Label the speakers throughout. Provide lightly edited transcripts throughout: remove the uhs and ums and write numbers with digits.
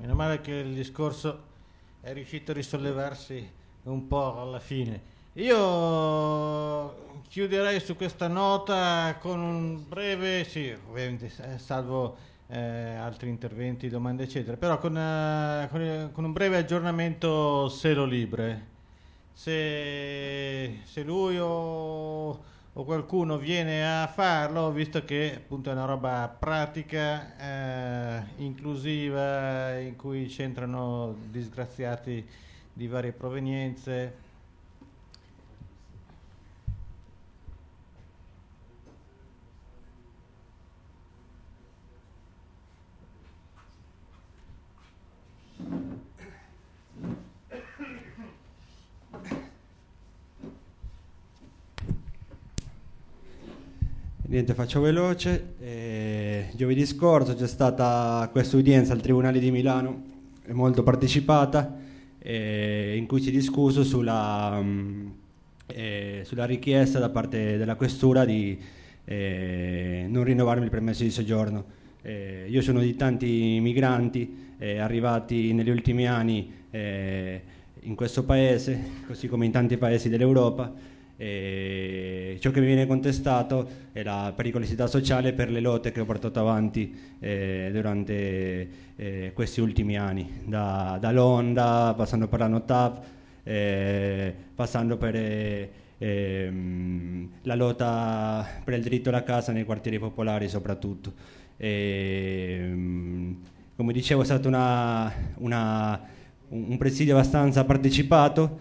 Speaker 1: Meno male che il discorso è riuscito a risollevarsi un po' alla fine. Io chiuderei su questa nota con un breve, sì, ovviamente salvo altri interventi, domande eccetera, però con un breve aggiornamento Selo Libre. Se lui o qualcuno viene a farlo, visto che appunto è una roba pratica, inclusiva, in cui c'entrano disgraziati di varie provenienze.
Speaker 2: Niente, faccio veloce. Giovedì scorso c'è stata questa udienza al Tribunale di Milano, molto partecipata, in cui si è discusso sulla richiesta da parte della questura di non rinnovarmi il permesso di soggiorno. Io sono di tanti migranti arrivati negli ultimi anni in questo paese, così come in tanti paesi dell'Europa. Ciò che mi viene contestato è la pericolosità sociale per le lotte che ho portato avanti durante questi ultimi anni, da Londa, passando per la NOTAP, passando per la lotta per il diritto alla casa nei quartieri popolari soprattutto. Come dicevo, è stato un presidio abbastanza partecipato,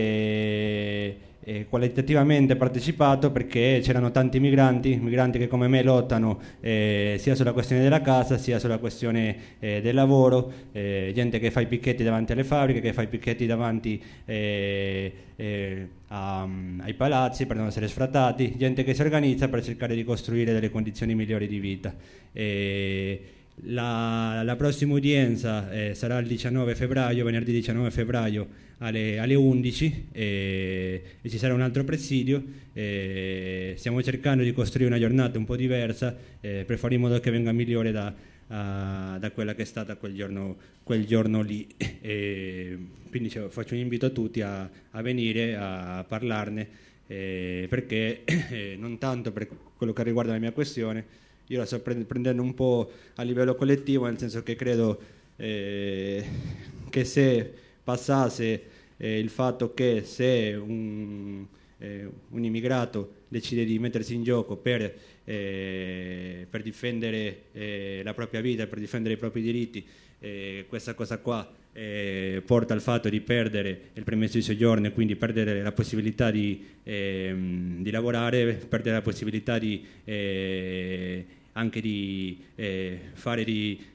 Speaker 2: qualitativamente partecipato, perché c'erano tanti migranti che come me lottano sia sulla questione della casa sia sulla questione del lavoro, gente che fa i picchetti davanti alle fabbriche, che fa i picchetti davanti ai palazzi per non essere sfrattati, gente che si organizza per cercare di costruire delle condizioni migliori di vita. La prossima udienza sarà il 19 febbraio, venerdì 19 febbraio alle 11, e ci sarà un altro presidio. Stiamo cercando di costruire una giornata un po' diversa per fare in modo che venga migliore da quella che è stata quel giorno lì. Quindi faccio un invito a tutti a venire a parlarne, perché non tanto per quello che riguarda la mia questione. Io la sto prendendo un po' a livello collettivo, nel senso che credo che se passasse il fatto che se un immigrato decide di mettersi in gioco per difendere la propria vita, per difendere i propri diritti, questa cosa qua porta al fatto di perdere il permesso di soggiorno e quindi perdere la possibilità di lavorare, perdere la possibilità anche di fare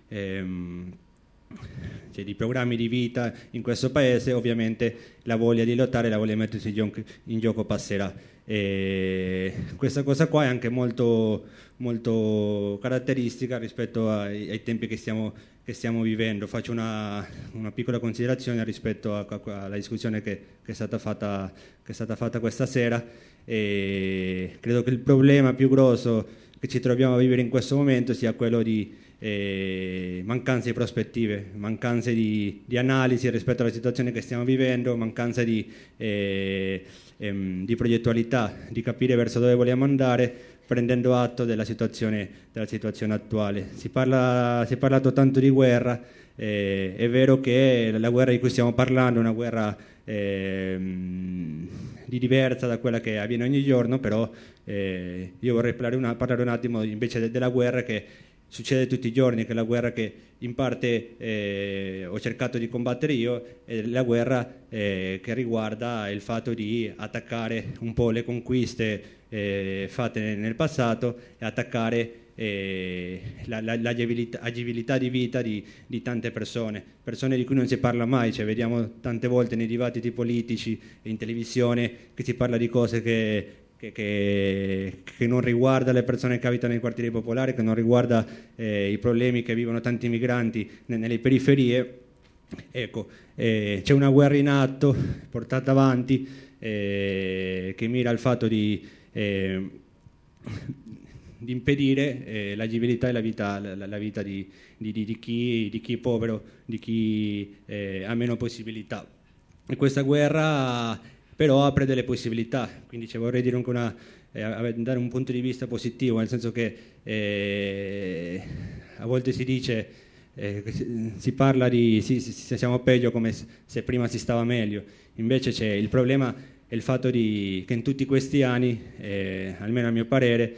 Speaker 2: di programmi di vita in questo paese. Ovviamente la voglia di lottare, la voglia di mettersi in gioco passerà. Questa cosa qua è anche molto, molto caratteristica rispetto ai tempi che stiamo vivendo. Faccio una piccola considerazione rispetto alla discussione che è stata fatta questa sera. Credo che il problema più grosso che ci troviamo a vivere in questo momento sia quello di mancanza di prospettive, mancanza di analisi rispetto alla situazione che stiamo vivendo, mancanza di progettualità, di capire verso dove vogliamo andare, prendendo atto della situazione attuale. Si è parlato tanto di guerra, è vero che la guerra di cui stiamo parlando è una guerra di diversa da quella che avviene ogni giorno, però io vorrei parlare un attimo invece della guerra che succede tutti i giorni, che è la guerra che in parte ho cercato di combattere io, è la guerra che riguarda il fatto di attaccare un po' le conquiste fatte nel passato e attaccare l'agibilità di vita di tante persone di cui non si parla mai. Cioè, vediamo tante volte nei dibattiti politici e in televisione che si parla di cose che non riguarda le persone che abitano nei quartieri popolari, che non riguarda i problemi che vivono tanti migranti nelle periferie. Ecco, c'è una guerra in atto portata avanti che mira al fatto di impedire l'agibilità e la vita di chi è povero, di chi ha meno possibilità. E questa guerra però apre delle possibilità, quindi vorrei dire anche dare un punto di vista positivo, nel senso che a volte si dice, si parla di se siamo peggio, come se prima si stava meglio. Invece c'è il problema, è il fatto che in tutti questi anni, almeno a mio parere,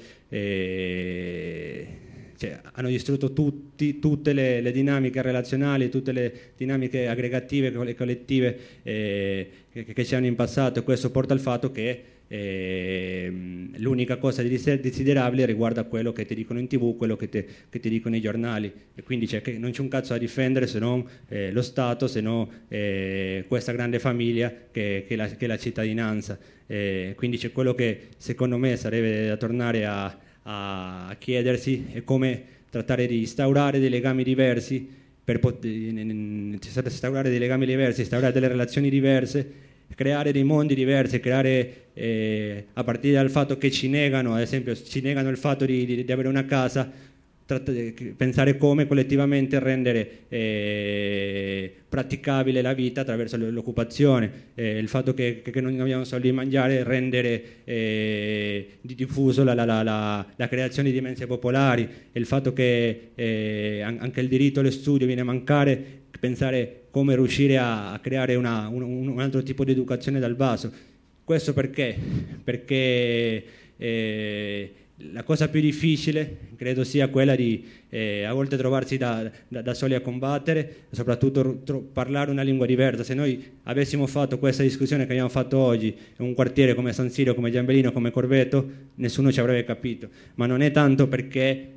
Speaker 2: hanno distrutto tutte le dinamiche relazionali, tutte le dinamiche aggregative e collettive che c'erano in passato, e questo porta al fatto che l'unica cosa desiderabile riguarda quello che ti dicono in TV, quello che ti dicono i giornali, e quindi che non c'è un cazzo da difendere se non lo Stato, se non questa grande famiglia che è la cittadinanza. Quindi c'è quello che secondo me sarebbe da tornare a chiedersi è come trattare di instaurare dei legami diversi, instaurare dei legami diversi, instaurare delle relazioni diverse, creare dei mondi diversi, creare a partire dal fatto che ci negano, ad esempio ci negano il fatto di avere una casa, pensare come collettivamente rendere praticabile la vita attraverso l'occupazione, il fatto che non abbiamo soldi di mangiare, rendere diffuso la creazione di mense popolari, il fatto che anche il diritto allo studio viene a mancare, pensare come riuscire a creare un altro tipo di educazione dal basso. Questo perché? Perché la cosa più difficile credo sia quella di a volte trovarsi da soli a combattere, soprattutto parlare una lingua diversa. Se noi avessimo fatto questa discussione che abbiamo fatto oggi in un quartiere come San Siro, come Giambellino, come Corveto, nessuno ci avrebbe capito, ma non è tanto perché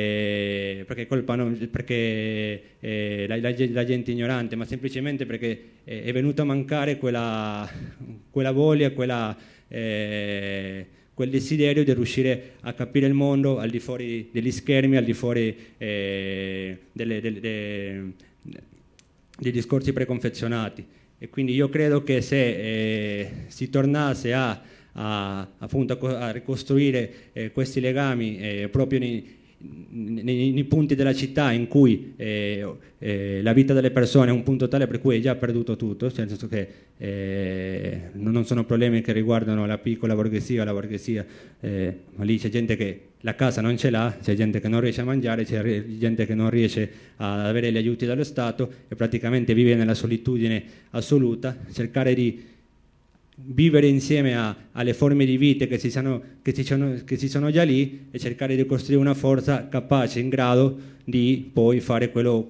Speaker 2: la gente è ignorante, ma semplicemente perché è venuto a mancare quella voglia, quel desiderio di riuscire a capire il mondo al di fuori degli schermi, al di fuori dei discorsi preconfezionati. E quindi io credo che se si tornasse appunto a ricostruire questi legami proprio nei punti della città in cui la vita delle persone è un punto tale per cui è già perduto tutto, nel senso che non sono problemi che riguardano la piccola borghesia o la borghesia, ma lì c'è gente che la casa non ce l'ha, c'è gente che non riesce a mangiare, c'è gente che non riesce ad avere gli aiuti dallo Stato e praticamente vive nella solitudine assoluta. Cercare di vivere insieme alle forme di vita che ci sono già lì e cercare di costruire una forza capace, in grado di poi fare quello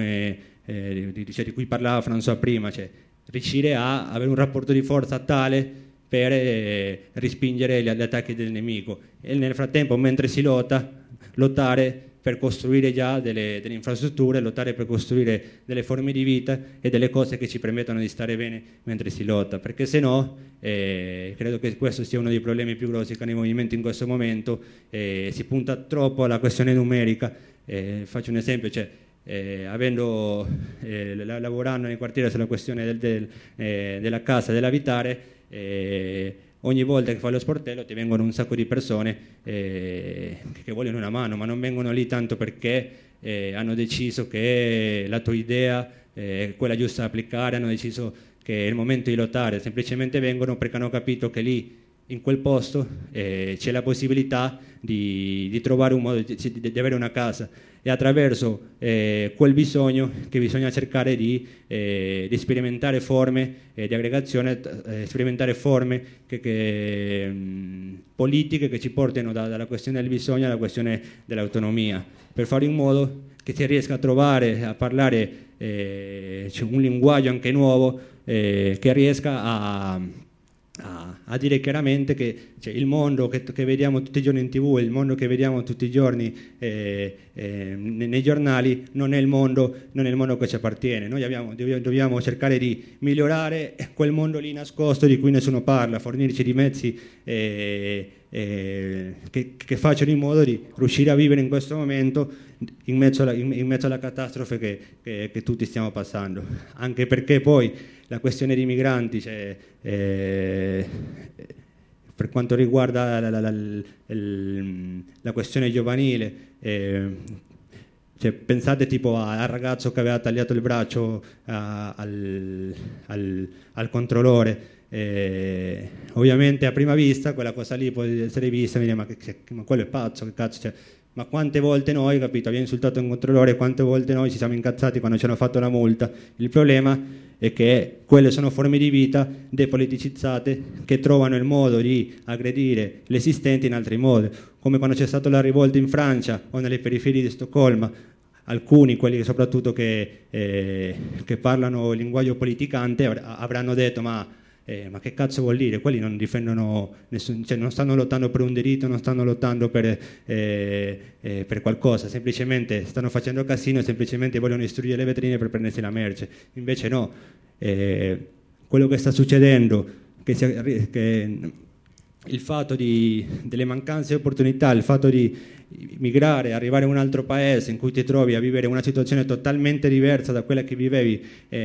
Speaker 2: di cui parlava François prima, cioè riuscire a avere un rapporto di forza tale per respingere gli attacchi del nemico e nel frattempo, mentre si lottare per costruire già delle infrastrutture, lottare per costruire delle forme di vita e delle cose che ci permettono di stare bene mentre si lotta, perché se no credo che questo sia uno dei problemi più grossi che hanno i movimenti in questo momento. Si punta troppo alla questione numerica. Faccio un esempio, lavorando nei quartieri sulla questione della casa, dell'abitare, ogni volta che fai lo sportello ti vengono un sacco di persone che vogliono una mano, ma non vengono lì tanto perché hanno deciso che la tua idea è quella giusta da applicare, hanno deciso che è il momento di lottare, semplicemente vengono perché hanno capito che lì in quel posto c'è la possibilità di trovare un modo di avere una casa, e attraverso quel bisogno che bisogna cercare di sperimentare forme di aggregazione, sperimentare forme politiche che ci portino dalla questione del bisogno alla questione dell'autonomia, per fare in modo che si riesca a trovare, a parlare un linguaggio anche nuovo che riesca a dire chiaramente che il mondo che vediamo tutti i giorni in TV, il mondo che vediamo tutti i giorni nei giornali non è il mondo che ci appartiene. Noi dobbiamo cercare di migliorare quel mondo lì nascosto di cui nessuno parla, fornirci di mezzi che facciano in modo di riuscire a vivere in questo momento in mezzo alla catastrofe che tutti stiamo passando, anche perché poi la questione dei migranti, per quanto riguarda la questione giovanile, Cioè, pensate tipo al ragazzo che aveva tagliato il braccio al controllore. Ovviamente a prima vista quella cosa lì può essere vista e dire ma quello è pazzo, che cazzo, cioè, ma quante volte noi, capito, abbiamo insultato un controllore, quante volte noi ci siamo incazzati quando ci hanno fatto una multa. Il problema è che quelle sono forme di vita depoliticizzate che trovano il modo di aggredire l'esistente in altri modi, come quando c'è stata la rivolta in Francia o nelle periferie di Stoccolma. Alcuni, quelli soprattutto che parlano il linguaggio politicante, avranno detto ma che cazzo vuol dire? Quelli non difendono nessun, cioè non stanno lottando per un diritto, non stanno lottando per qualcosa, semplicemente stanno facendo casino, semplicemente vogliono distruggere le vetrine per prendersi la merce. Invece no, quello che sta succedendo, che il fatto delle mancanze di opportunità, il fatto di migrare, arrivare in un altro paese in cui ti trovi a vivere una situazione totalmente diversa da quella che vivevi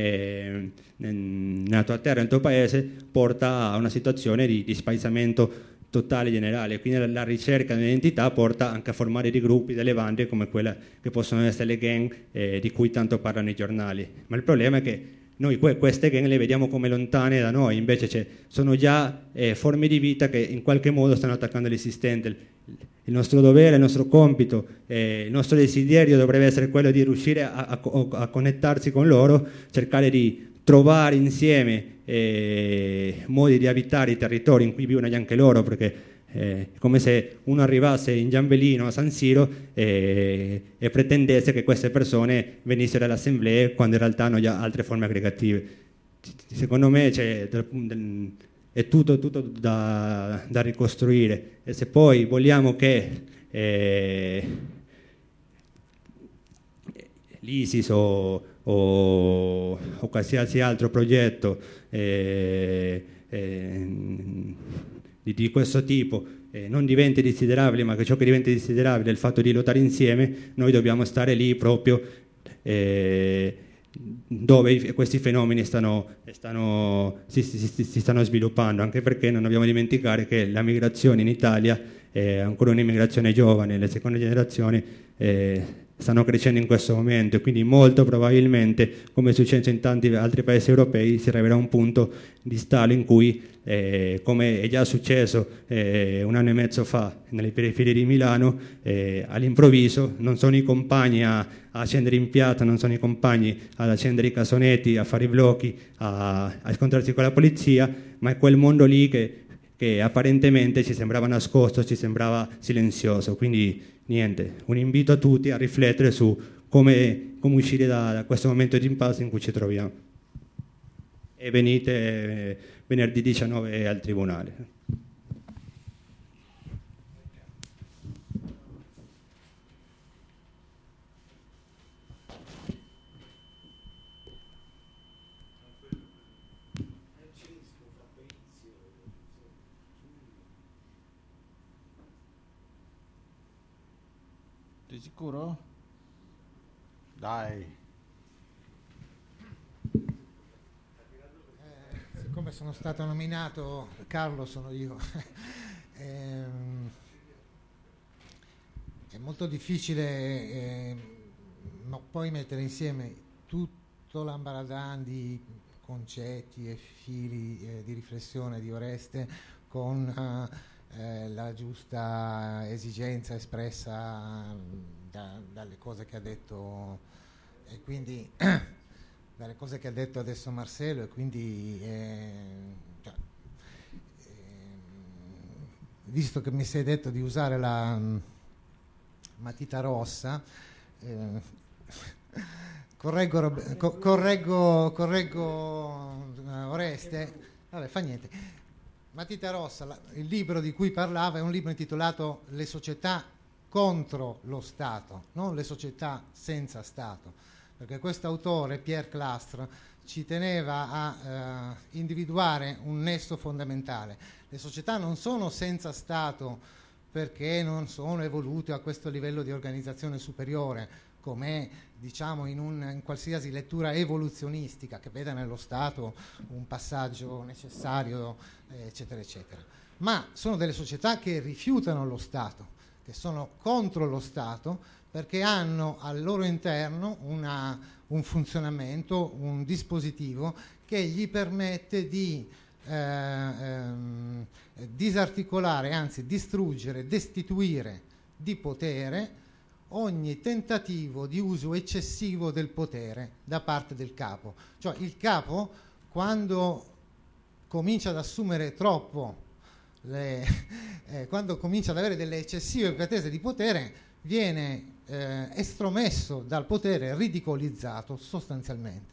Speaker 2: nella tua terra, nel tuo paese, porta a una situazione di spaesamento totale generale. Quindi la ricerca dell'identità porta anche a formare dei gruppi, delle bande come quella che possono essere le gang di cui tanto parlano i giornali. Ma il problema è che noi queste gang le vediamo come lontane da noi, invece sono già forme di vita che in qualche modo stanno attaccando l'esistente. Il nostro dovere, il nostro compito, il nostro desiderio dovrebbe essere quello di riuscire a connettersi con loro, cercare di trovare insieme modi di abitare i territori in cui vivono anche loro, perché è come se uno arrivasse in Giambellino a San Siro e pretendesse che queste persone venissero all'assemblea quando in realtà hanno già altre forme aggregative. Secondo me è tutto da ricostruire, e se poi vogliamo che l'ISIS o qualsiasi altro progetto di questo tipo non diventi desiderabile, ma che ciò che diventa desiderabile è il fatto di lottare insieme, noi dobbiamo stare lì proprio dove questi fenomeni si stanno sviluppando, anche perché non dobbiamo dimenticare che la migrazione in Italia è ancora un'immigrazione giovane, le seconde generazioni stanno crescendo in questo momento, e quindi molto probabilmente, come è successo in tanti altri paesi europei, si arriverà a un punto di stallo in cui, come è già successo 1 anno e mezzo fa nelle periferie di Milano, all'improvviso non sono i compagni a scendere in piazza, non sono i compagni ad accendere i cassonetti, a fare i blocchi, a scontrarsi con la polizia, ma è quel mondo lì che apparentemente ci sembrava nascosto, ci sembrava silenzioso. Quindi niente, un invito a tutti a riflettere su come uscire da questo momento di impasse in cui ci troviamo. E venite venerdì 19 al Tribunale.
Speaker 1: Sei sicuro? Dai.
Speaker 3: Siccome sono stato nominato, Carlo sono io, è molto difficile poi mettere insieme tutto l'ambaradan di concetti e fili di riflessione di Oreste con la giusta esigenza espressa dalle cose che ha detto, e quindi dalle cose che ha detto adesso Marcello, e quindi visto che mi sei detto di usare la matita rossa, correggo Oreste, vabbè, fa niente. Matita rossa, il libro di cui parlava è un libro intitolato Le società contro lo Stato, non le società senza Stato, perché questo autore, Pierre Clastre, ci teneva a individuare un nesso fondamentale. Le società non sono senza Stato perché non sono evolute a questo livello di organizzazione superiore, come diciamo in qualsiasi lettura evoluzionistica che veda nello Stato un passaggio necessario, eccetera, eccetera. Ma sono delle società che rifiutano lo Stato, che sono contro lo Stato, perché hanno al loro interno un funzionamento, un dispositivo che gli permette di disarticolare, anzi distruggere, destituire di potere ogni tentativo di uso eccessivo del potere da parte del capo. Cioè il capo, quando comincia ad assumere troppo, quando comincia ad avere delle eccessive pretese di potere, viene estromesso dal potere, ridicolizzato sostanzialmente.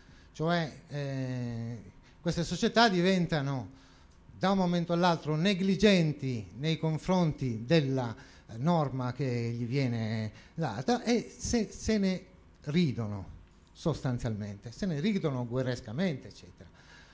Speaker 3: Cioè queste società diventano da un momento all'altro negligenti nei confronti della norma che gli viene data e se ne ridono sostanzialmente, se ne ridono guerrescamente, eccetera.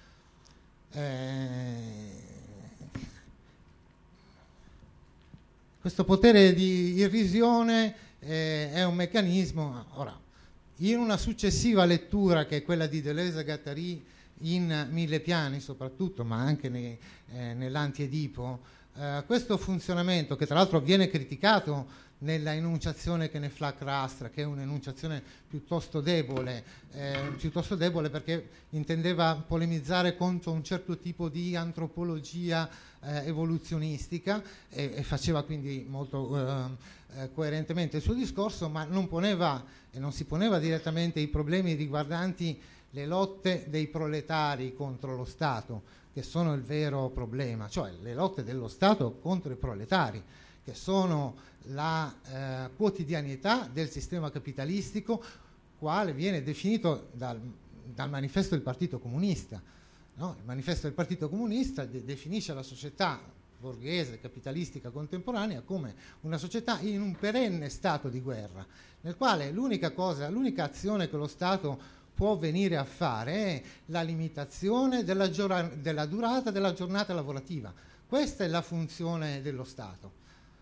Speaker 3: Questo potere di irrisione è un meccanismo. Ora, in una successiva lettura, che è quella di Deleuze e Guattari in Mille piani soprattutto, ma anche nell'Anti-Edipo, questo funzionamento, che tra l'altro viene criticato nella enunciazione che ne fa Crastra, che è un'enunciazione piuttosto debole perché intendeva polemizzare contro un certo tipo di antropologia evoluzionistica e faceva quindi molto coerentemente il suo discorso, ma non poneva e non si poneva direttamente i problemi riguardanti le lotte dei proletari contro lo Stato, che sono il vero problema, cioè le lotte dello Stato contro i proletari, che sono la quotidianità del sistema capitalistico, quale viene definito dal manifesto del Partito Comunista. No? Il manifesto del Partito Comunista definisce la società borghese, capitalistica contemporanea come una società in un perenne stato di guerra, nel quale l'unica azione che lo Stato può venire a fare è la limitazione della durata della giornata lavorativa. Questa è la funzione dello Stato.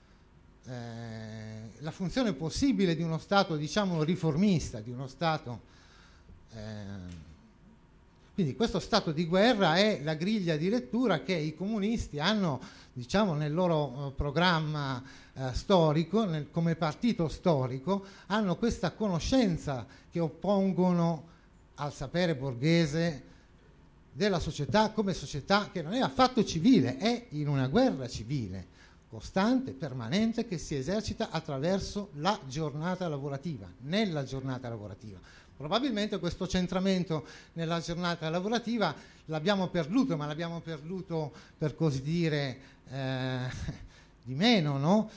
Speaker 3: La funzione possibile di uno Stato, diciamo, riformista, di uno Stato. Quindi questo stato di guerra è la griglia di lettura che i comunisti hanno, diciamo, nel loro programma storico, come partito storico, hanno questa conoscenza che oppongono al sapere borghese della società come società che non è affatto civile, è in una guerra civile, costante, permanente, che si esercita attraverso la giornata lavorativa, nella giornata lavorativa. Probabilmente questo centramento nella giornata lavorativa l'abbiamo perduto, ma l'abbiamo perduto, per così dire, di meno, no?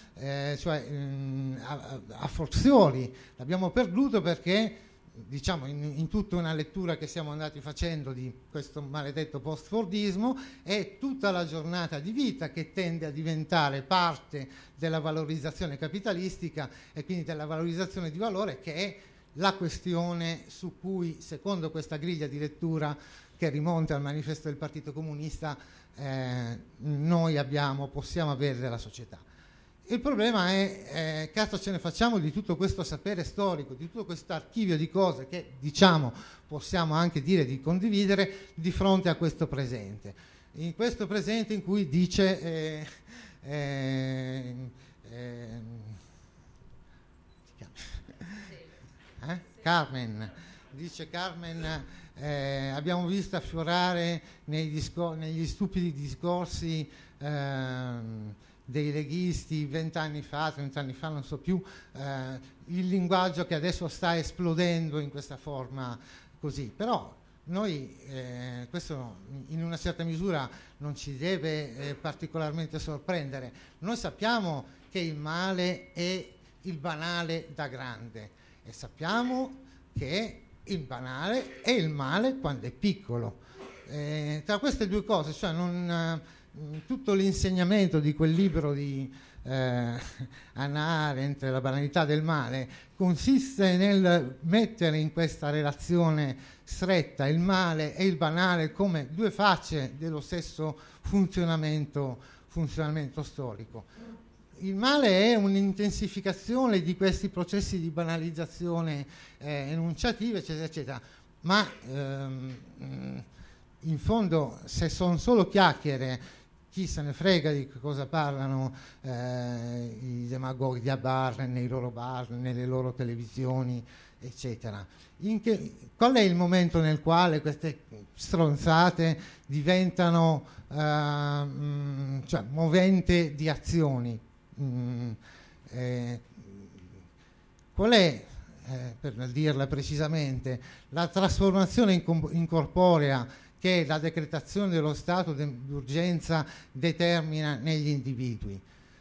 Speaker 3: A forzioli. L'abbiamo perduto perché, diciamo, in tutta una lettura che siamo andati facendo di questo maledetto post-fordismo, è tutta la giornata di vita che tende a diventare parte della valorizzazione capitalistica e quindi della valorizzazione di valore, che è la questione su cui, secondo questa griglia di lettura che rimonta al manifesto del Partito Comunista, noi possiamo avere della società. Il problema è cazzo ce ne facciamo di tutto questo sapere storico, di tutto questo archivio di cose che, diciamo, possiamo anche dire di condividere di fronte a questo presente. In questo presente in cui dice Carmen, dice Carmen, abbiamo visto affiorare negli stupidi discorsi dei leghisti 20 anni fa, 30 anni fa, non so più, il linguaggio che adesso sta esplodendo in questa forma così. Però noi, questo in una certa misura non ci deve particolarmente sorprendere. Noi sappiamo che il male è il banale da grande e sappiamo che il banale è il male quando è piccolo. Tra queste due cose, cioè tutto l'insegnamento di quel libro di Hannah Arendt, La banalità del male, consiste nel mettere in questa relazione stretta il male e il banale come due facce dello stesso funzionamento storico. Il male è un'intensificazione di questi processi di banalizzazione enunciativa, eccetera, eccetera, ma in fondo, se sono solo chiacchiere, chi se ne frega di cosa parlano i demagoghi a bar, nei loro bar, nelle loro televisioni, eccetera. Qual è il momento nel quale queste stronzate diventano cioè, movente di azioni? Qual è, per dirla precisamente, la trasformazione incorporea che la decretazione dello stato d'urgenza determina negli individui?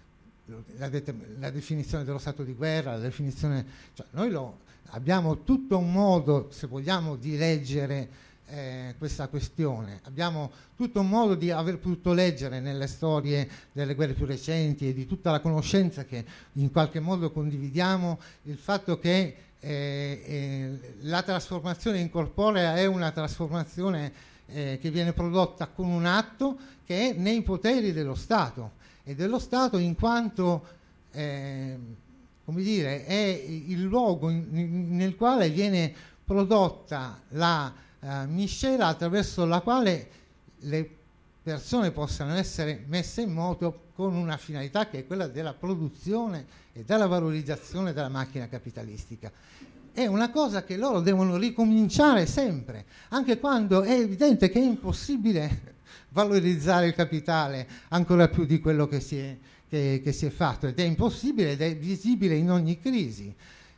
Speaker 3: La definizione dello stato di guerra, la definizione, cioè noi abbiamo tutto un modo, se vogliamo, di leggere questa questione. Abbiamo tutto un modo di aver potuto leggere nelle storie delle guerre più recenti e di tutta la conoscenza che in qualche modo condividiamo, il fatto che la trasformazione incorporea è una trasformazione che viene prodotta con un atto che è nei poteri dello Stato, e dello Stato in quanto come dire, è il luogo nel quale viene prodotta la miscela attraverso la quale le persone possano essere messe in moto con una finalità che è quella della produzione e della valorizzazione della macchina capitalistica. È una cosa che loro devono ricominciare sempre, anche quando è evidente che è impossibile valorizzare il capitale ancora più di quello che si è fatto, ed è impossibile ed è visibile in ogni crisi.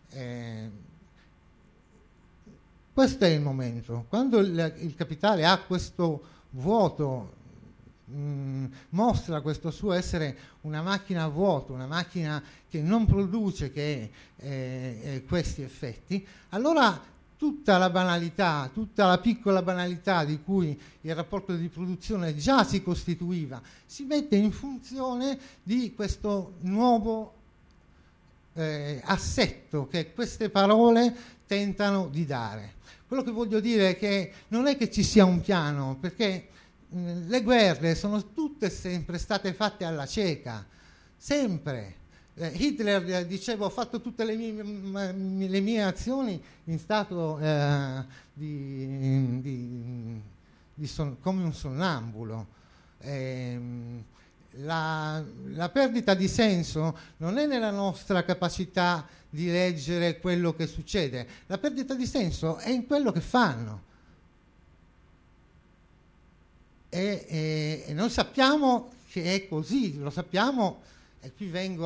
Speaker 3: Questo è il momento. Quando il capitale ha questo vuoto, mostra questo suo essere una macchina a vuoto, una macchina che non produce questi effetti, allora tutta la banalità, tutta la piccola banalità di cui il rapporto di produzione già si costituiva, si mette in funzione di questo nuovo assetto che queste parole tentano di dare. Quello che voglio dire è che non è che ci sia un piano, perché le guerre sono tutte sempre state fatte alla cieca, sempre. Hitler diceva: ho fatto tutte le mie azioni in stato come un sonnambulo. La perdita di senso non è nella nostra capacità di leggere quello che succede, la perdita di senso è in quello che fanno. E noi sappiamo che è così, lo sappiamo, e qui vengo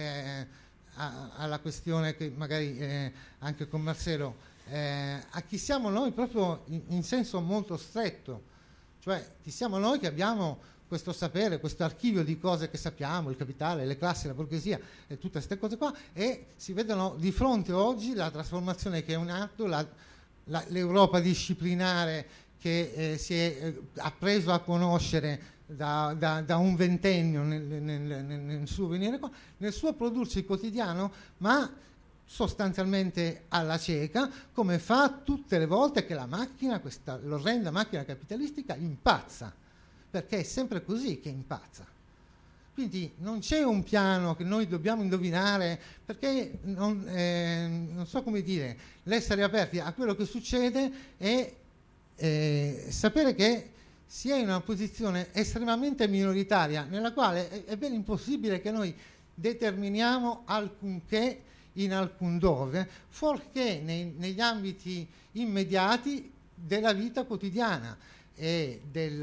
Speaker 3: alla questione che magari anche con Marcello, a chi siamo noi proprio in senso molto stretto, cioè chi siamo noi che abbiamo questo sapere, questo archivio di cose che sappiamo, il capitale, le classi, la borghesia e tutte queste cose qua, e si vedono di fronte oggi la trasformazione che è un atto, l'Europa disciplinare che ha preso a conoscere da un ventennio nel suo venire qua, nel suo prodursi quotidiano, ma sostanzialmente alla cieca, come fa tutte le volte che la macchina, questa l'orrenda macchina capitalistica, impazza, perché è sempre così che impazza. Quindi non c'è un piano che noi dobbiamo indovinare, perché non so come dire, l'essere aperti a quello che succede e sapere che si è in una posizione estremamente minoritaria, nella quale è ben impossibile che noi determiniamo alcunché in alcun dove, fuorché negli ambiti immediati della vita quotidiana e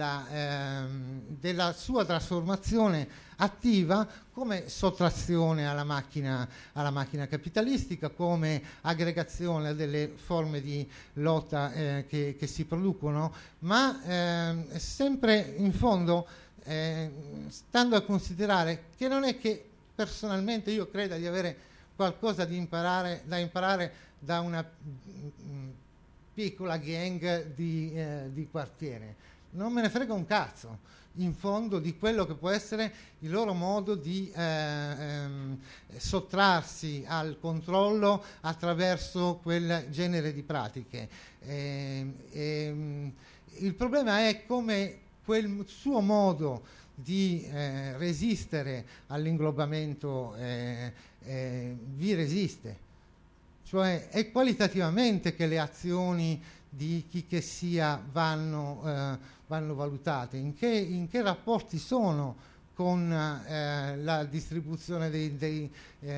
Speaker 3: della sua trasformazione attiva come sottrazione alla macchina capitalistica, come aggregazione delle forme di lotta che si producono, ma sempre in fondo stando a considerare che non è che personalmente io creda di avere qualcosa da imparare da una piccola gang di quartiere. Non me ne frega un cazzo, in fondo, di quello che può essere il loro modo di sottrarsi al controllo attraverso quel genere di pratiche. Il problema è come quel suo modo di resistere all'inglobamento vi resiste. Cioè è qualitativamente che le azioni di chi che sia vanno valutate, in che rapporti sono con la distribuzione dei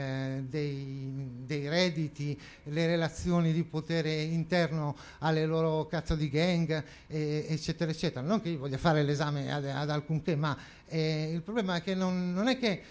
Speaker 3: redditi, le relazioni di potere interno alle loro cazzo di gang, eccetera, eccetera. Non che io voglia fare l'esame ad alcunché, ma il problema è che non è che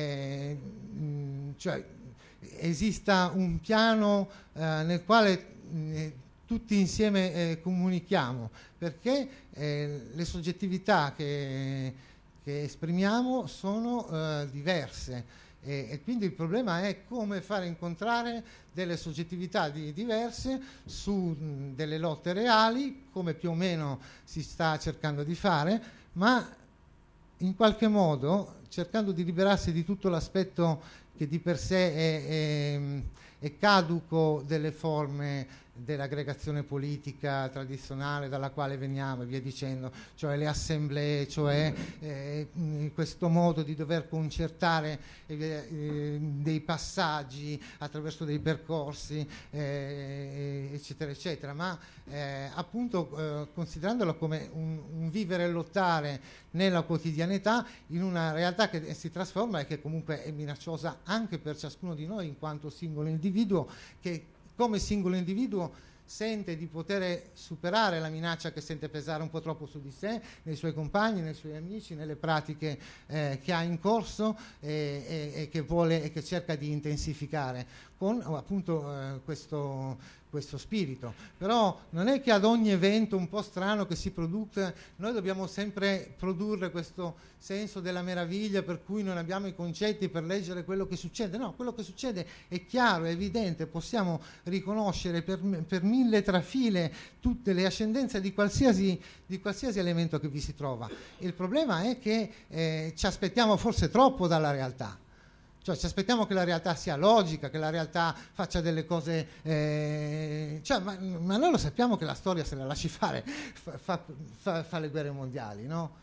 Speaker 3: cioè, esista un piano nel quale tutti insieme comunichiamo, perché le soggettività che esprimiamo sono diverse e quindi il problema è come fare incontrare delle soggettività diverse su delle lotte reali, come più o meno si sta cercando di fare, ma in qualche modo cercando di liberarsi di tutto l'aspetto che di per sé è caduco delle forme dell'aggregazione politica tradizionale dalla quale veniamo e via dicendo, cioè le assemblee, cioè questo modo di dover concertare dei passaggi attraverso dei percorsi, eccetera, eccetera, ma appunto considerandolo come un vivere e lottare nella quotidianità in una realtà che si trasforma e che comunque è minacciosa anche per ciascuno di noi in quanto singolo individuo, che come singolo individuo sente di poter superare la minaccia che sente pesare un po' troppo su di sé, nei suoi compagni, nei suoi amici, nelle pratiche che ha in corso e che vuole e che cerca di intensificare con appunto questo spirito. Però non è che ad ogni evento un po' strano che si produca noi dobbiamo sempre produrre questo senso della meraviglia per cui non abbiamo i concetti per leggere quello che succede. No, quello che succede è chiaro, è evidente, possiamo riconoscere per mille trafile tutte le ascendenze di qualsiasi elemento che vi si trova. Il problema è che ci aspettiamo forse troppo dalla realtà. Cioè ci aspettiamo che la realtà sia logica, che la realtà faccia delle cose, cioè, ma noi lo sappiamo che la storia se la lasci fare, fa le guerre mondiali, no?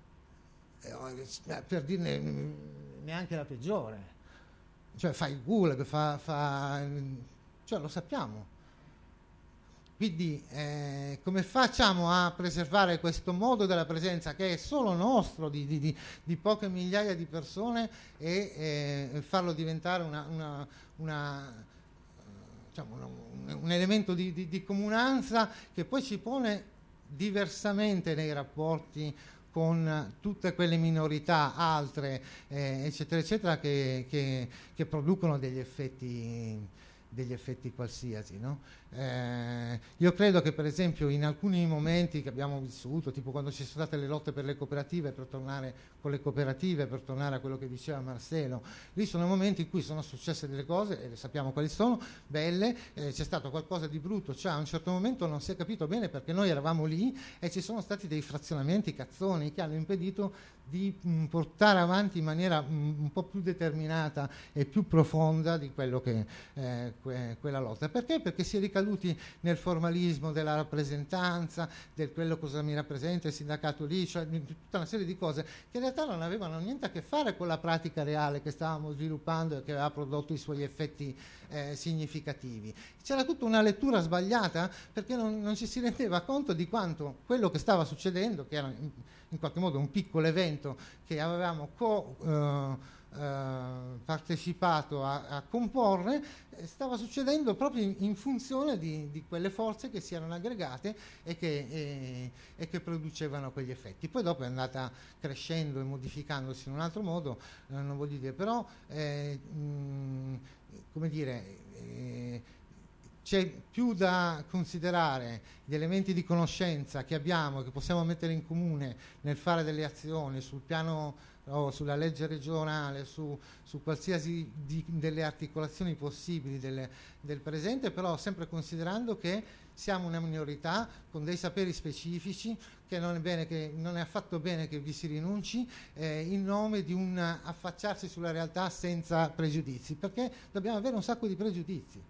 Speaker 3: Per dirne neanche la peggiore, cioè fa il gulag, cioè lo sappiamo. Quindi come facciamo a preservare questo modo della presenza che è solo nostro, di poche migliaia di persone e farlo diventare un elemento di comunanza che poi ci pone diversamente nei rapporti con tutte quelle minorità altre, eccetera, eccetera, che producono degli effetti qualsiasi, no? Io credo che per esempio in alcuni momenti che abbiamo vissuto, tipo quando ci sono state le lotte per le cooperative, per tornare con le cooperative, per tornare a quello che diceva Marcelo, lì sono momenti in cui sono successe delle cose, e sappiamo quali sono, belle, c'è stato qualcosa di brutto, cioè a un certo momento non si è capito bene perché noi eravamo lì e ci sono stati dei frazionamenti cazzoni che hanno impedito di portare avanti in maniera un po' più determinata e più profonda di quello che quella lotta. Perché? Perché si è ricaduti nel formalismo della rappresentanza, del quello cosa mi rappresenta il sindacato lì, cioè tutta una serie di cose che in realtà non avevano niente a che fare con la pratica reale che stavamo sviluppando e che aveva prodotto i suoi effetti significativi. C'era tutta una lettura sbagliata perché non ci si rendeva conto di quanto quello che stava succedendo, che era in qualche modo un piccolo evento che avevamo partecipato a comporre, stava succedendo proprio in funzione di quelle forze che si erano aggregate e che producevano quegli effetti. Poi dopo è andata crescendo e modificandosi in un altro modo, non voglio dire, però come dire, c'è più da considerare gli elementi di conoscenza che abbiamo, che possiamo mettere in comune nel fare delle azioni sul piano sulla legge regionale, su qualsiasi delle articolazioni possibili del presente, però sempre considerando che siamo una minorità con dei saperi specifici, che non è affatto bene che vi si rinunci in nome di un affacciarsi sulla realtà senza pregiudizi, perché dobbiamo avere un sacco di pregiudizi.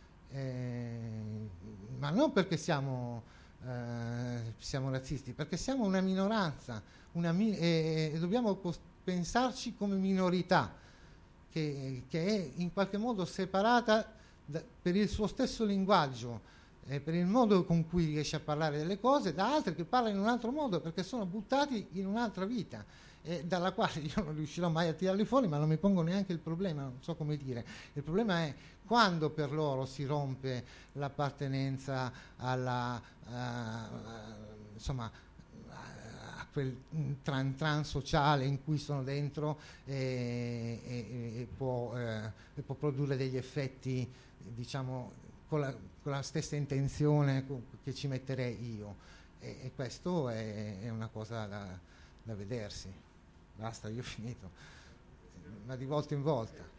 Speaker 3: Ma non perché siamo razzisti, perché siamo una minoranza e dobbiamo pensarci come minorità che è in qualche modo separata per il suo stesso linguaggio per il modo con cui riesce a parlare delle cose, da altri che parlano in un altro modo perché sono buttati in un'altra vita, dalla quale io non riuscirò mai a tirarli fuori, ma non mi pongo neanche il problema, non so come dire. Il problema è quando per loro si rompe l'appartenenza alla insomma a quel tran sociale in cui sono dentro e può produrre degli effetti, diciamo, con la stessa intenzione che ci metterei io, e questo è una cosa da vedersi. Basta, io ho finito, ma di volta in volta.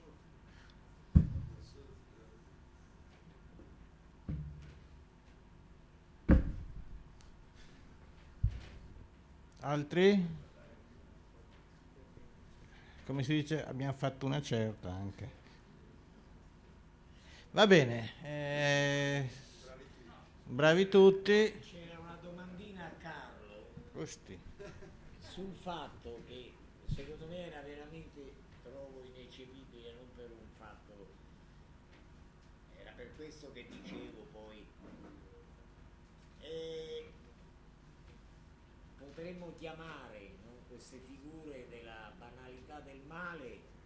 Speaker 1: Altri? Come si dice, abbiamo fatto una certa anche. Va bene, bravi tutti.
Speaker 4: C'era una domandina a Carlo
Speaker 1: Giusti.
Speaker 4: sul fatto che secondo me era veramente, trovo ineccepibile, non per un fatto, era per questo che dicevo poi, potremmo chiamare, no, queste figure della banalità del male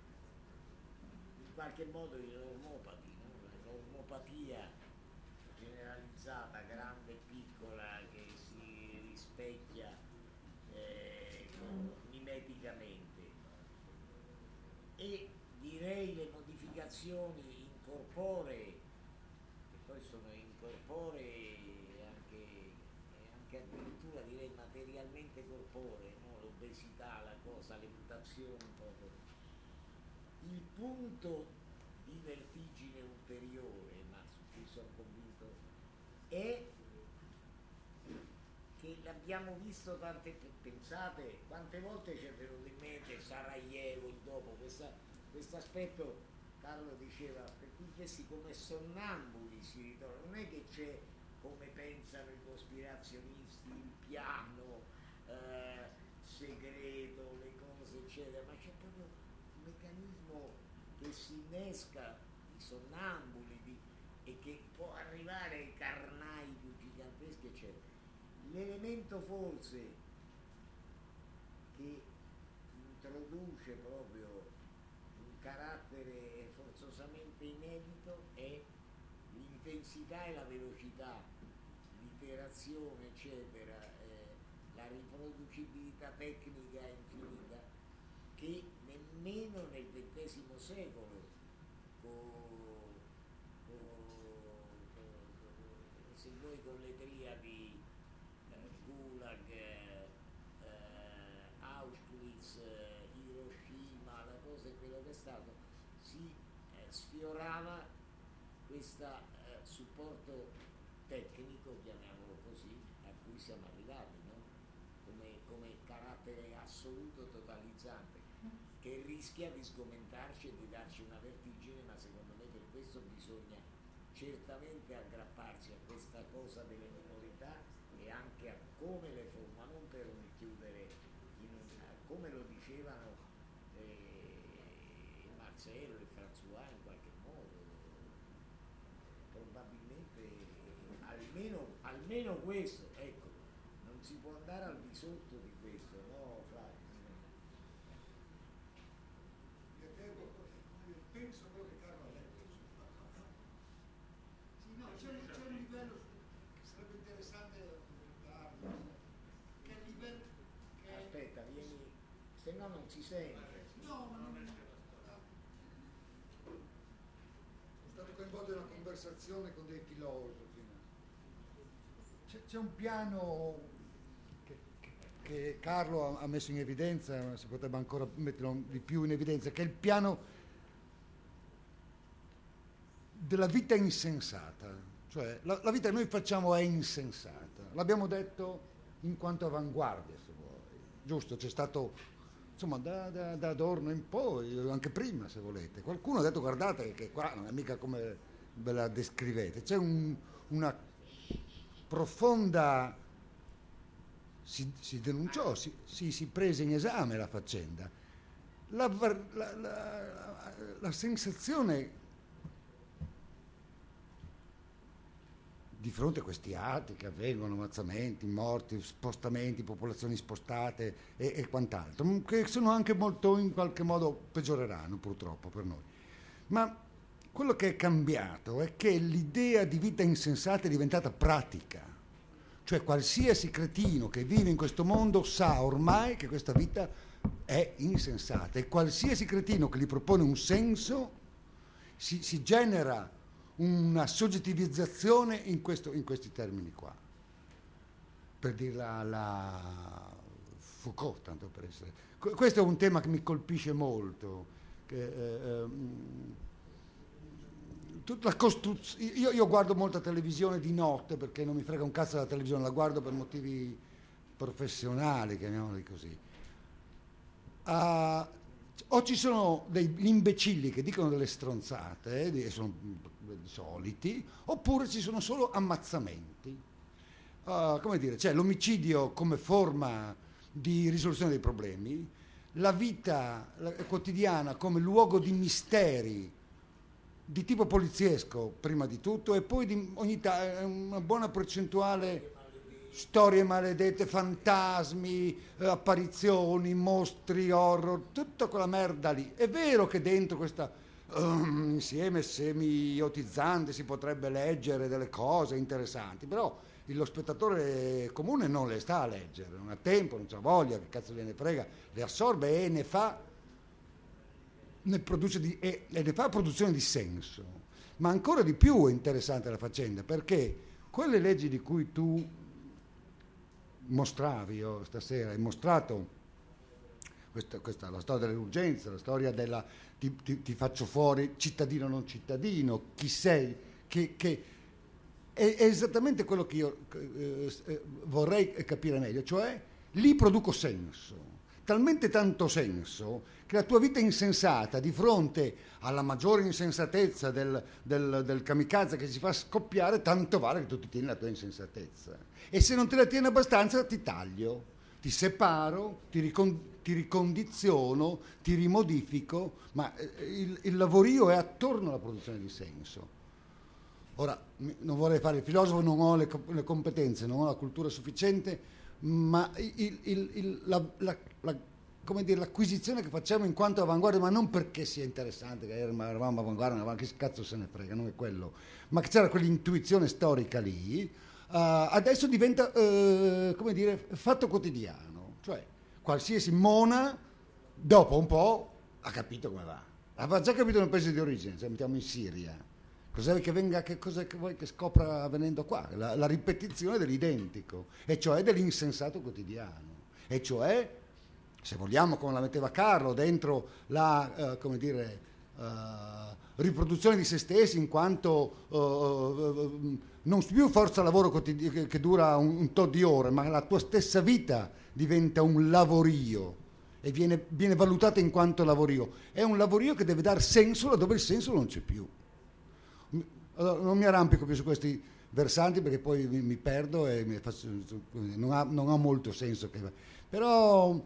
Speaker 4: in qualche modo i normopati, no? La normopatia generalizzata, grande e piccola, che si rispecchia mimeticamente, e direi le modificazioni incorporee, che poi sono incorporee anche addirittura direi materialmente corporee, no? L'obesità, la cosa, le mutazioni, proprio. Il punto di vertigine ulteriore, ma su cui sono convinto, è che l'abbiamo visto pensate quante volte ci è venuto in mente Sarajevo, il dopo, questo aspetto. Carlo diceva, per cui questi come sonnambuli si ritrovano, non è che c'è, come pensano i cospirazionisti, il piano segreto, le cose eccetera, ma c'è proprio un meccanismo che si innesca di sonnambuli e che può arrivare ai carnai più giganteschi eccetera. L'elemento forse che introduce proprio un carattere forzosamente inedito è l'intensità e la velocità, l'iterazione eccetera, la riproducibilità tecnica infinita, che nemmeno nel XX secolo se voi con le triadi Gulag, Auschwitz, Hiroshima, la cosa è quello che è stato, si sfiorava questo supporto tecnico, chiamiamolo così, a cui siamo arrivati, no? come carattere assoluto totalizzante, che rischia di sgomentarci e di darci una vertigine, ma secondo me per questo bisogna certamente aggrapparsi a questa cosa delle minorità e anche a come le forma, non per chiudere come lo dicevano Marcello e François in qualche modo, probabilmente almeno questo, ecco, non si può andare al di sotto di questo, no Flavio?
Speaker 5: Penso quello che Carlo ha detto. Sì, no, c'è un livello che sarebbe interessante affrontare, che è il livello che...
Speaker 4: Aspetta, vieni, se no non si sente.
Speaker 5: No, ma non è... Sono stato coinvolto in una conversazione con dei filosofi. C'è un piano che Carlo ha messo in evidenza, si potrebbe ancora metterlo di più in evidenza, che è il piano della vita insensata. Cioè la vita che noi facciamo è insensata, l'abbiamo detto in quanto avanguardia, se vuoi, giusto? C'è stato, insomma, da Adorno in poi, anche prima se volete, qualcuno ha detto guardate che qua non è mica come ve la descrivete, c'è una profonda, si denunciò, si prese in esame la faccenda, la sensazione di fronte a questi atti che avvengono, ammazzamenti, morti, spostamenti, popolazioni spostate e quant'altro, che sono anche molto, in qualche modo, peggioreranno purtroppo per noi. Ma quello che è cambiato è che l'idea di vita insensata è diventata pratica. Cioè qualsiasi cretino che vive in questo mondo sa ormai che questa vita è insensata, e qualsiasi cretino che gli propone un senso si genera una soggettivizzazione in questi termini qua. Per dirla alla Foucault, tanto per essere. Questo è un tema che mi colpisce molto. Io guardo molta televisione di notte, perché non mi frega un cazzo della televisione, la guardo per motivi professionali, chiamiamoli così. O ci sono degli imbecilli che dicono delle stronzate, sono soliti, oppure ci sono solo ammazzamenti. Come dire, c'è l'omicidio come forma di risoluzione dei problemi, la vita quotidiana come luogo di misteri di tipo poliziesco prima di tutto, e poi una buona percentuale storie maledette, fantasmi, apparizioni, mostri, horror, tutta quella merda lì. È vero che dentro questa insieme semiotizzante si potrebbe leggere delle cose interessanti, però lo spettatore comune non le sta a leggere, non ha tempo, non c'ha voglia, che cazzo gliene frega, le assorbe e ne fa produzione di senso. Ma ancora di più è interessante la faccenda, perché quelle leggi di cui tu mostravi, stasera hai mostrato questa la storia dell'urgenza, la storia della ti faccio fuori cittadino non cittadino, chi sei, che è esattamente quello che io vorrei capire meglio, cioè lì produco senso, talmente tanto senso che la tua vita insensata di fronte alla maggiore insensatezza del kamikaze che si fa scoppiare, tanto vale che tu ti tieni la tua insensatezza, e se non te la tieni abbastanza ti taglio, ti separo, ti ricondiziono, ti rimodifico, ma il lavorio è attorno alla produzione di senso. Ora, non vorrei fare il filosofo, non ho le competenze, non ho la cultura sufficiente, ma come dire, l'acquisizione che facciamo in quanto avanguardia, ma non perché sia interessante, che eravamo avanguardia, ma che cazzo se ne frega, non è quello, ma che c'era quell'intuizione storica lì, adesso diventa, come dire, fatto quotidiano, cioè qualsiasi mona dopo un po' ha capito come va, aveva già capito nel paese di origine, cioè mettiamo in Siria, cos'è che venga, che cosa che vuoi che scopra avvenendo qua? La ripetizione dell'identico, e cioè dell'insensato quotidiano, e cioè, se vogliamo, come la metteva Carlo, dentro la, come dire, riproduzione di se stessi in quanto non più forza lavoro che dura un tot di ore, ma la tua stessa vita diventa un lavorio e viene valutata in quanto lavorio. È un lavorio che deve dar senso laddove il senso non c'è più. Allora, non mi arrampico più su questi versanti perché poi mi perdo e non ha molto senso. Però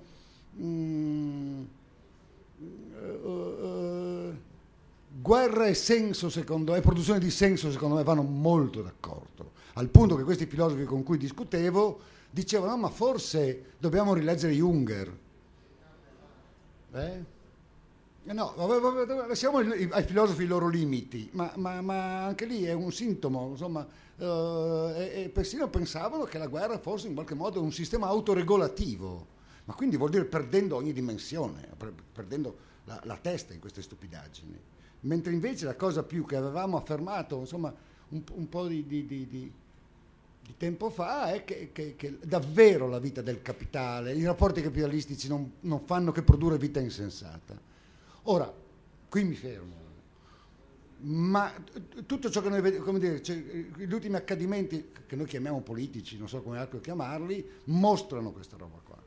Speaker 5: guerra e senso, secondo me, produzione di senso, secondo me, vanno molto d'accordo, al punto che questi filosofi con cui discutevo dicevano: no, ma forse dobbiamo rileggere Junger. No, lasciamo ai filosofi i loro limiti, ma anche lì è un sintomo, insomma, e persino pensavano che la guerra fosse in qualche modo un sistema autoregolativo, ma quindi vuol dire perdendo ogni dimensione, perdendo la testa in queste stupidaggini, mentre invece la cosa più che avevamo affermato, insomma, un po' di tempo fa è che davvero la vita del capitale, i rapporti capitalistici non fanno che produrre vita insensata. Ora, qui mi fermo, ma tutto ciò che noi vediamo, come dire, gli ultimi accadimenti che noi chiamiamo politici, non so come altro chiamarli, mostrano questa roba qua.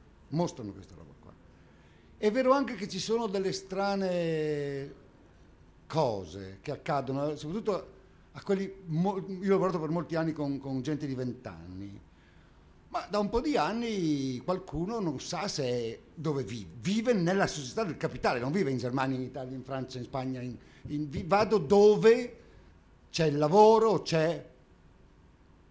Speaker 5: È vero anche che ci sono delle strane cose che accadono, soprattutto a quelli, io ho lavorato per molti anni con gente di 20 anni, ma da un po' di anni qualcuno non sa dove vive nella società del capitale, non vive in Germania, in Italia, in Francia, in Spagna, vado dove c'è il lavoro, c'è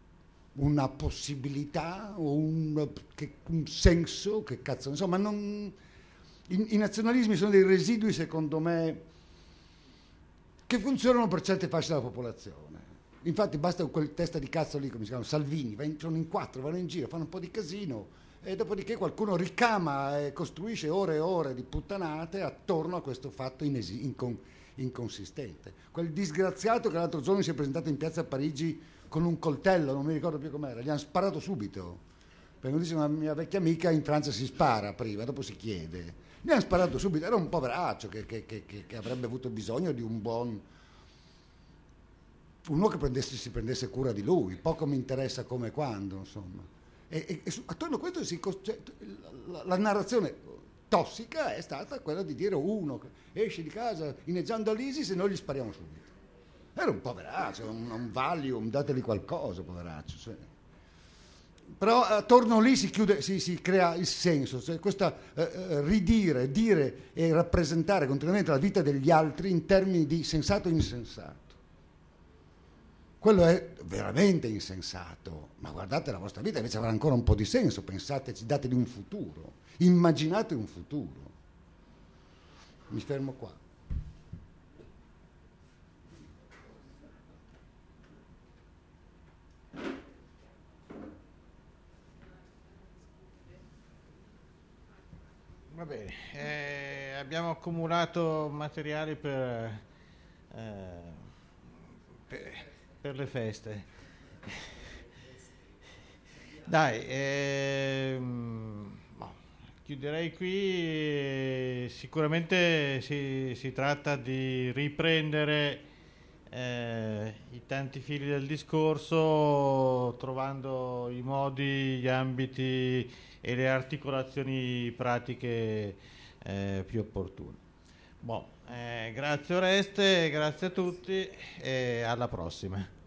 Speaker 5: una possibilità o un senso, che cazzo, insomma, i nazionalismi sono dei residui, secondo me, che funzionano per certe fasce della popolazione. Infatti basta quel testa di cazzo lì, come si chiama, Salvini, sono in 4, vanno in giro, fanno un po' di casino e dopodiché qualcuno ricama e costruisce ore e ore di puttanate attorno a questo fatto inconsistente. Quel disgraziato che l'altro giorno si è presentato in piazza Parigi con un coltello, non mi ricordo più com'era, gli hanno sparato subito. Perché dice una mia vecchia amica, in Francia si spara prima, dopo si chiede. Gli hanno sparato subito, era un poveraccio che avrebbe avuto bisogno di uno che si prendesse cura di lui, poco mi interessa come e quando, insomma. E attorno a questo la narrazione tossica è stata quella di dire uno che esce di casa inneggiando all'ISIS e noi gli spariamo subito. Era un poveraccio, un Valium, dateli qualcosa, poveraccio. Cioè. Però attorno lì si crea il senso, cioè questa ridire, dire e rappresentare continuamente la vita degli altri in termini di sensato e insensato. Quello è veramente insensato, ma guardate la vostra vita, invece avrà ancora un po' di senso, pensateci, dategli un futuro, immaginate un futuro. Mi fermo qua.
Speaker 1: Va bene, abbiamo accumulato materiali per le feste. Dai, chiuderei qui. Sicuramente si tratta di riprendere i tanti fili del discorso, trovando i modi, gli ambiti e le articolazioni pratiche più opportune. Grazie Oreste, grazie a tutti e alla prossima.